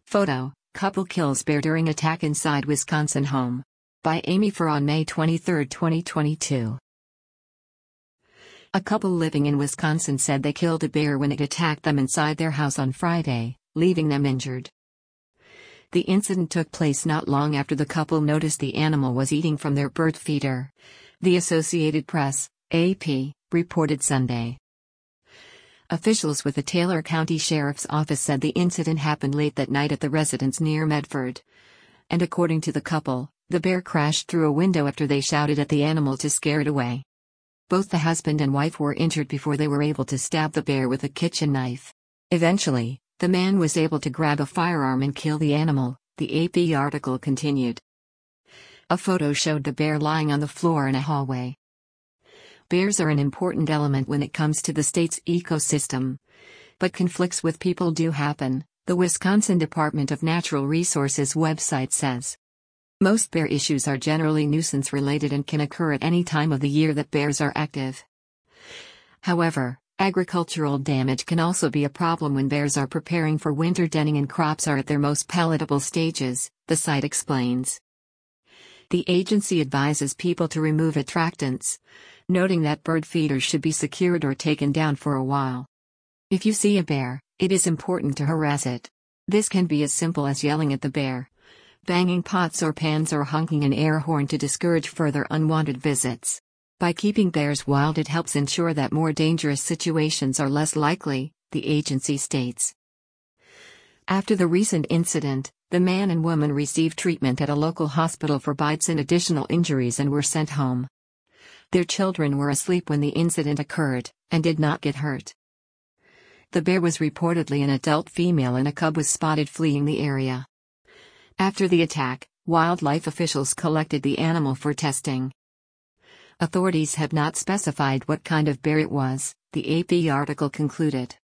Photo: Couple kills bear during attack inside Wisconsin home. By Amy Farr on May 23, 2022. A couple living in Wisconsin said they killed a bear when it attacked them inside their house on Friday, leaving them injured. The incident took place not long after the couple noticed the animal was eating from their bird feeder. The Associated Press, AP, reported Sunday. Officials with the Taylor County Sheriff's Office said the incident happened late that night at the residence near Medford. And according to the couple, the bear crashed through a window after they shouted at the animal to scare it away. Both the husband and wife were injured before they were able to stab the bear with a kitchen knife. Eventually, the man was able to grab a firearm and kill the animal, the AP article continued. A photo showed the bear lying on the floor in a hallway. Bears are an important element when it comes to the state's ecosystem. But conflicts with people do happen, the Wisconsin Department of Natural Resources website says. Most bear issues are generally nuisance-related and can occur at any time of the year that bears are active. However, agricultural damage can also be a problem when bears are preparing for winter denning and crops are at their most palatable stages, the site explains. The agency advises people to remove attractants, noting that bird feeders should be secured or taken down for a while. If you see a bear, it is important to harass it. This can be as simple as yelling at the bear, banging pots or pans, or honking an air horn to discourage further unwanted visits. By keeping bears wild, it helps ensure that more dangerous situations are less likely, the agency states. After the recent incident, the man and woman received treatment at a local hospital for bites and additional injuries and were sent home. Their children were asleep when the incident occurred, and did not get hurt. The bear was reportedly an adult female and a cub was spotted fleeing the area. After the attack, wildlife officials collected the animal for testing. Authorities have not specified what kind of bear it was, the AP article concluded.